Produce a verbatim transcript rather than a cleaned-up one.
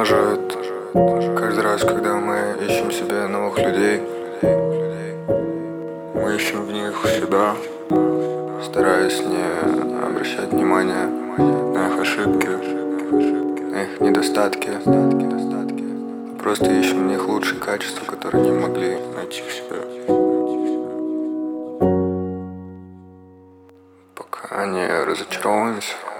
Может, каждый раз, когда мы ищем себе новых людей, мы ищем в них себя, стараясь не обращать внимания на их ошибки, на их недостатки. Просто ищем в них лучшие качества, которые не могли найти в себе. Пока не разочаровываемся.